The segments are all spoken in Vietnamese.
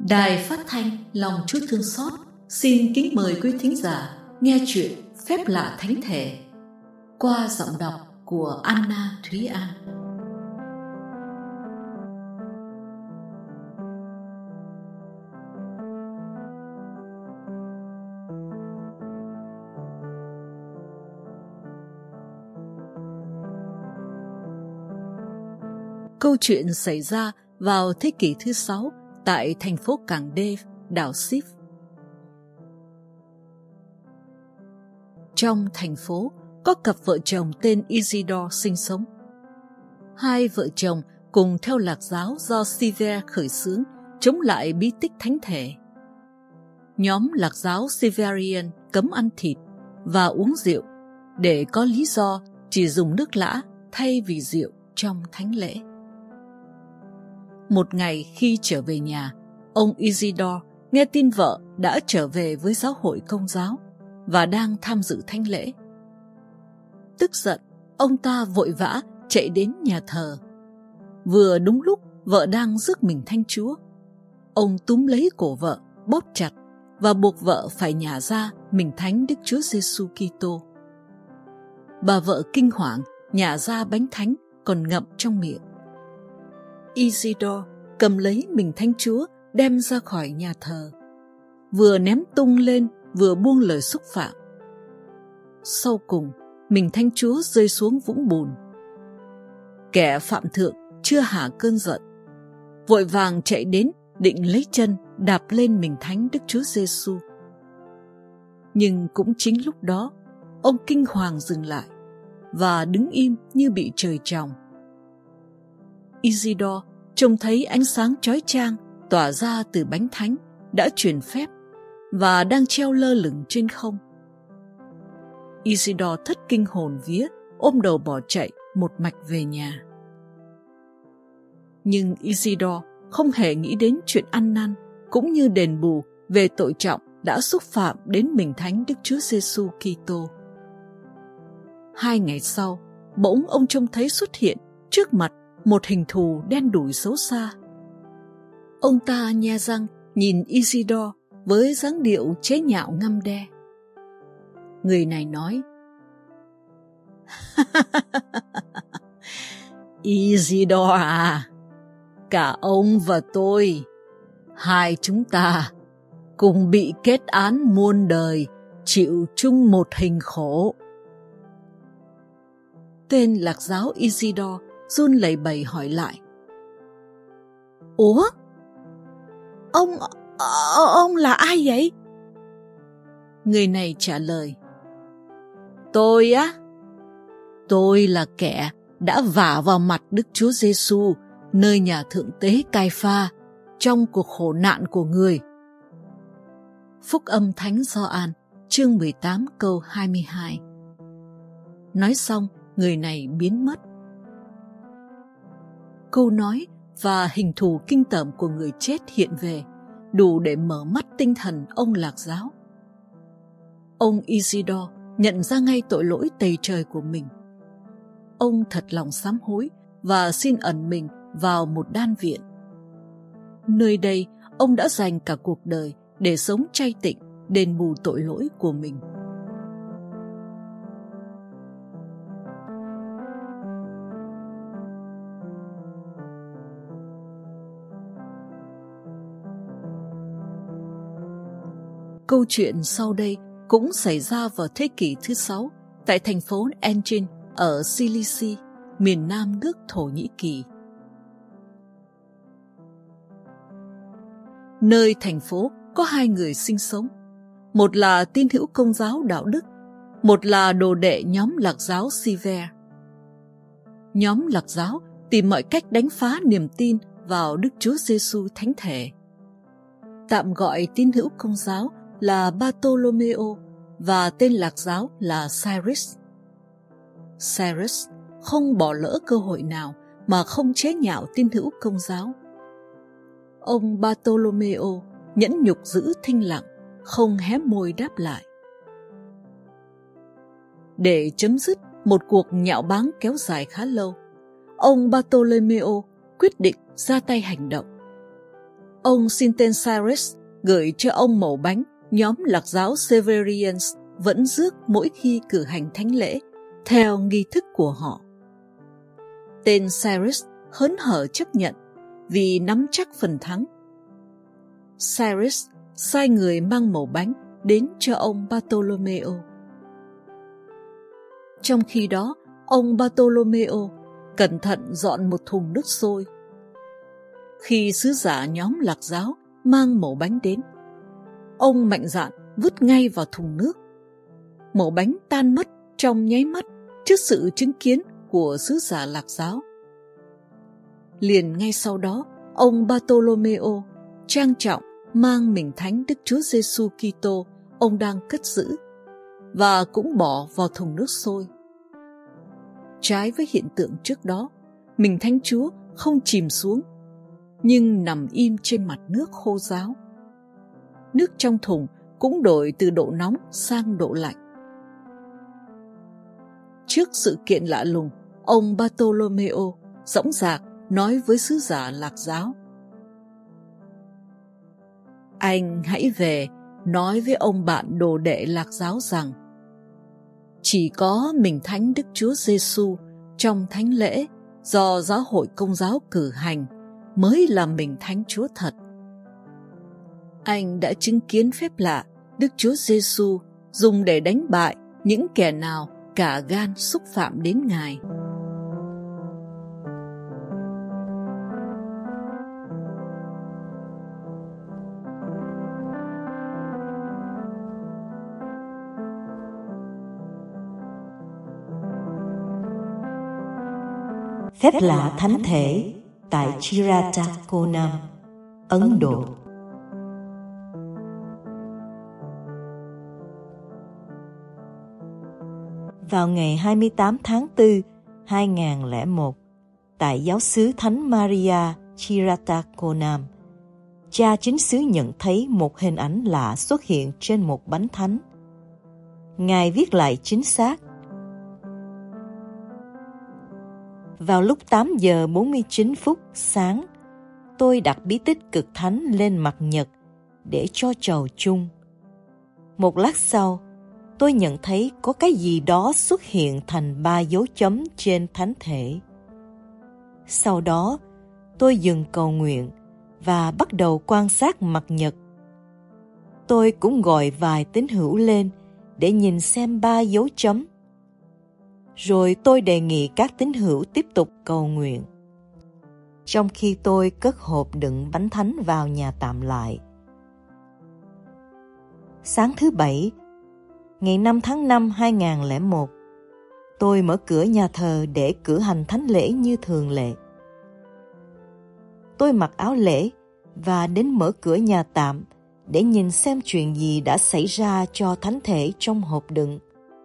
Đài Phát thanh Lòng Chúa Thương Xót xin kính mời quý thính giả nghe chuyện Phép Lạ Thánh Thể qua giọng đọc của Anna Thúy An. Câu chuyện xảy ra vào thế kỷ thứ 6 tại thành phố Cảng Đê, đảo Sip. Trong thành phố có cặp vợ chồng tên Isidore sinh sống. Hai vợ chồng cùng theo lạc giáo do Sever khởi xướng chống lại bí tích thánh thể. Nhóm lạc giáo Severian cấm ăn thịt và uống rượu để có lý do chỉ dùng nước lã thay vì rượu trong thánh lễ. Một ngày khi trở về nhà, ông Isidore nghe tin vợ đã trở về với giáo hội Công giáo và đang tham dự thánh lễ. Tức giận, ông ta vội vã chạy đến nhà thờ. Vừa đúng lúc vợ đang rước mình thánh Chúa, ông túm lấy cổ vợ, bóp chặt và buộc vợ phải nhả ra mình thánh Đức Chúa Giêsu Kitô. Bà vợ kinh hoàng nhả ra bánh thánh còn ngậm trong miệng. Isidore cầm lấy mình thánh Chúa đem ra khỏi nhà thờ, vừa ném tung lên vừa buông lời xúc phạm. Sau cùng, mình thánh Chúa rơi xuống vũng bùn. Kẻ phạm thượng chưa hả cơn giận, vội vàng chạy đến định lấy chân đạp lên mình thánh Đức Chúa Giêsu. Nhưng cũng chính lúc đó, ông kinh hoàng dừng lại và đứng im như bị trời tròng. Isidore trông thấy ánh sáng chói chang tỏa ra từ bánh thánh đã truyền phép và đang treo lơ lửng trên không. Isidore thất kinh hồn vía, ôm đầu bỏ chạy một mạch về nhà. Nhưng Isidore không hề nghĩ đến chuyện ăn năn cũng như đền bù về tội trọng đã xúc phạm đến mình thánh Đức Chúa Giêsu Kitô. 2 ngày sau, bỗng ông trông thấy xuất hiện trước mặt một hình thù đen đủi xấu xa. Ông ta nhe răng nhìn Isidore với dáng điệu chế nhạo ngăm đe. Người này nói: Isidore à, cả ông và tôi, hai chúng ta cùng bị kết án muôn đời, chịu chung một hình khổ. Tên lạc giáo Isidore run lẩy bẩy hỏi lại: Ủa? Ông là ai vậy? Người này trả lời: Tôi á? Tôi là kẻ đã vả vào mặt Đức Chúa Giêsu nơi nhà thượng tế Cai-pha trong cuộc khổ nạn của người. Phúc âm Thánh Gioan, chương 18 câu 22. Nói xong, người này biến mất. Câu nói và hình thù kinh tởm của người chết hiện về, đủ để mở mắt tinh thần ông lạc giáo. Ông Isidore nhận ra ngay tội lỗi tày trời của mình. Ông thật lòng sám hối và xin ẩn mình vào một đan viện. Nơi đây, ông đã dành cả cuộc đời để sống chay tịnh, đền bù tội lỗi của mình. Câu chuyện sau đây cũng xảy ra vào thế kỷ thứ 6 tại thành phố Engin ở Cilicia, miền nam nước Thổ Nhĩ Kỳ. Nơi thành phố có 2 người sinh sống, một là tín hữu Công giáo đạo đức, một là đồ đệ nhóm lạc giáo Sever. Nhóm lạc giáo tìm mọi cách đánh phá niềm tin vào Đức Chúa Giêsu thánh thể. Tạm gọi tín hữu Công giáo là Bartolomeo và tên lạc giáo là Cyrus. Cyrus không bỏ lỡ cơ hội nào mà không chế nhạo tín hữu Công giáo. Ông Bartolomeo nhẫn nhục giữ thinh lặng, không hé môi đáp lại. Để chấm dứt một cuộc nhạo báng kéo dài khá lâu, ông Bartolomeo quyết định ra tay hành động. ông xin tên Cyrus gửi cho ông mẩu bánh nhóm lạc giáo Severians vẫn rước mỗi khi cử hành thánh lễ theo nghi thức của họ. Tên Cyrus hớn hở chấp nhận vì nắm chắc phần thắng. Cyrus sai người mang mẩu bánh đến cho ông Bartolomeo. Trong khi đó, ông Bartolomeo cẩn thận dọn một thùng nước sôi. Khi sứ giả nhóm lạc giáo mang mẩu bánh đến, ông mạnh dạn vứt ngay vào thùng nước. Mẩu bánh tan mất trong nháy mắt trước sự chứng kiến của sứ giả lạc giáo. Liền ngay sau đó, ông Bartolomeo trang trọng mang mình thánh Đức Chúa Giêsu Kitô ông đang cất giữ và cũng bỏ vào thùng nước sôi. Trái với hiện tượng trước đó, mình thánh Chúa không chìm xuống, nhưng nằm im trên mặt nước khô ráo. Nước trong thùng cũng đổi từ độ nóng sang độ lạnh. Trước sự kiện lạ lùng, ông Bartolomeo dõng dạc nói với sứ giả lạc giáo: "Anh hãy về nói với ông bạn đồ đệ lạc giáo rằng chỉ có mình thánh Đức Chúa Giêsu trong thánh lễ do giáo hội Công giáo cử hành mới là mình thánh Chúa thật. Anh đã chứng kiến phép lạ Đức Chúa Giêsu dùng để đánh bại những kẻ nào cả gan xúc phạm đến Ngài." Phép lạ thánh thể tại Chirattakonam, Ấn Độ. Vào ngày 28 tháng 4, 2001, tại giáo xứ Thánh Maria Chirattakonam, cha chính xứ nhận thấy một hình ảnh lạ xuất hiện trên một bánh thánh. Ngài viết lại chính xác: "Vào lúc 8 giờ 49 phút sáng, tôi đặt bí tích cực thánh lên mặt nhật để cho chầu chung. Một lát sau, tôi nhận thấy có cái gì đó xuất hiện thành 3 dấu chấm trên thánh thể. Sau đó, tôi dừng cầu nguyện và bắt đầu quan sát mặt nhật. Tôi cũng gọi vài tín hữu lên để nhìn xem 3 dấu chấm. Rồi tôi đề nghị các tín hữu tiếp tục cầu nguyện. Trong khi tôi cất hộp đựng bánh thánh vào nhà tạm lại. Sáng thứ Bảy, ngày 5 tháng 5 2001, tôi mở cửa nhà thờ để cử hành thánh lễ như thường lệ. Tôi mặc áo lễ và đến mở cửa nhà tạm để nhìn xem chuyện gì đã xảy ra cho thánh thể trong hộp đựng.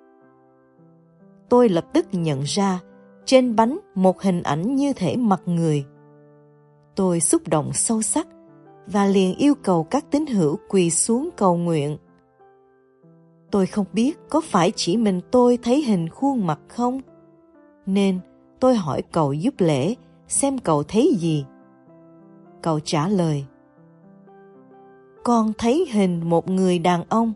Tôi lập tức nhận ra trên bánh một hình ảnh như thể mặt người. Tôi xúc động sâu sắc và liền yêu cầu các tín hữu quỳ xuống cầu nguyện. Tôi không biết có phải chỉ mình tôi thấy hình khuôn mặt không, nên tôi hỏi cậu giúp lễ xem cậu thấy gì. Cậu trả lời: "Con thấy hình một người đàn ông."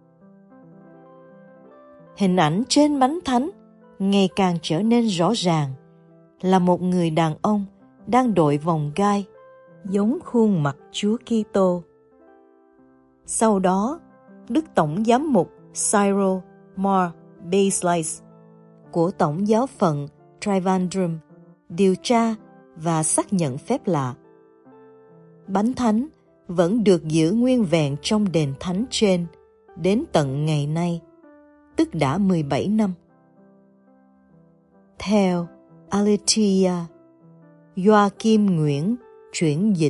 Hình ảnh trên bánh thánh ngày càng trở nên rõ ràng, là một người đàn ông đang đội vòng gai, giống khuôn mặt Chúa Kitô. Sau đó, Đức Tổng Giám mục Cyril Mar Baselice của Tổng giáo phận Trivandrum điều tra và xác nhận phép lạ. Bánh thánh vẫn được giữ nguyên vẹn trong đền thánh trên đến tận ngày nay, tức đã 17 năm. Theo Aletheia, Joachim Nguyễn chuyển dịch.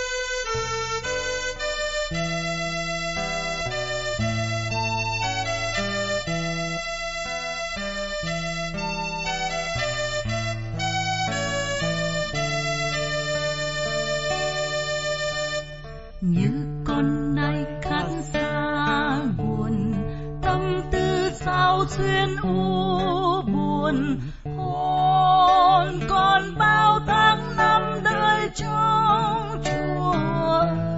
Như con nay khát xa buồn, tâm tư sao xuyên u buồn, hồn còn bao tháng năm đợi trông Chúa.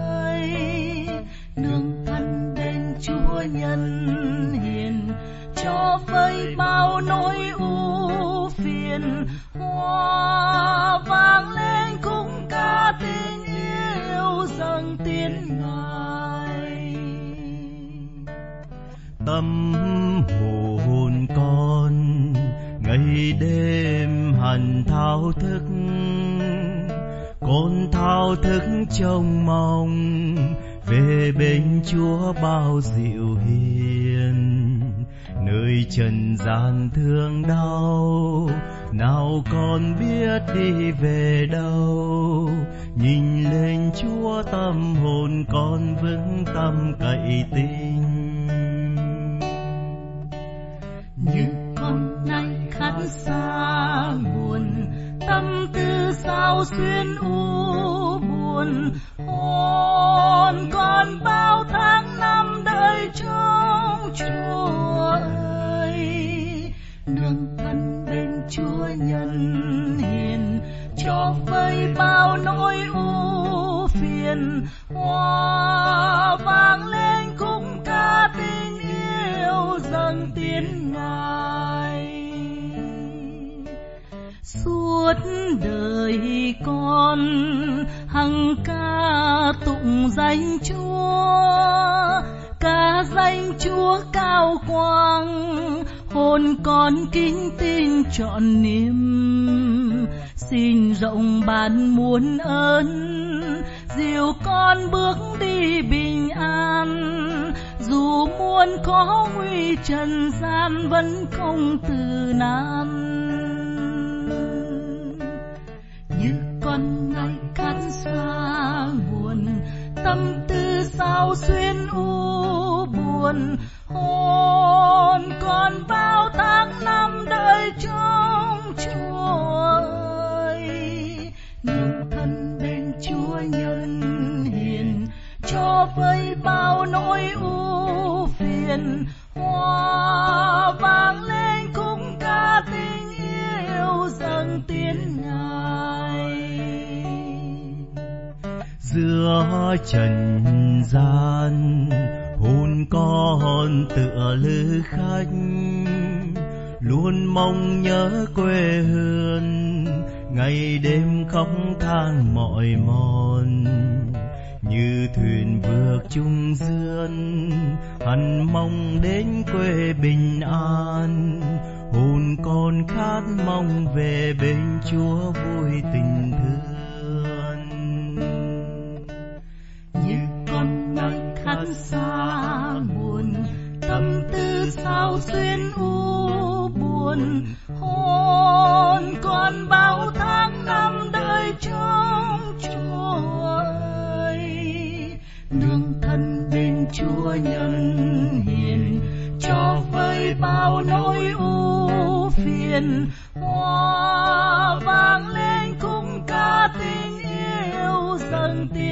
thao thức, con thao thức trông mong về bên Chúa bao dịu hiền. Nơi trần gian thương đau, nào con biết đi về đâu. Nhìn lên Chúa tâm hồn con vững tâm cậy tin. Như con nay khát xa nguồn, tâm tư sao xuyên u buồn. Hồn con bao tháng năm đợi trông Chúa ơi, nương thân bên Chúa nhân hiền, cho vơi bao nỗi ưu phiền. Hoa vang lên khúc ca tình yêu dâng tiếng Ngài. Suốt đời con hằng ca tụng danh Chúa, ca danh Chúa cao quang. Hồn con kính tin trọn niềm, xin rộng ban muôn ơn, dìu con bước đi bình an. Dù muôn khó nguy trần gian vẫn không từ nan. Như con ngày khát xa nguồn, tâm tư sao xuyên u buồn. Hồn con bao tháng năm đợi trông Chúa ơi, nương thân bên Chúa nhân hiền, cho vơi bao nỗi ưu phiền. Hoa vang lên khúc ca tình yêu dâng tiếng Ngài. Giữa trần gian hồn con tựa lữ khách, luôn mong nhớ quê hương, ngày đêm khóc than mỏi mòn. Như thuyền vượt chung duyên, hằng mong đến quê bình an. Hồn con khát mong về bên Chúa vui tình thương. Như con nay khát xa nguồn, tâm tư sao xuyên u buồn. Hồn con bao tháng năm đợi trông Chúa ơi, nương thân bên Chúa nhân hiền, cho vơi bao nỗi ưu phiền. Hoa vang lên khúc ca tình yêu dâng tiếng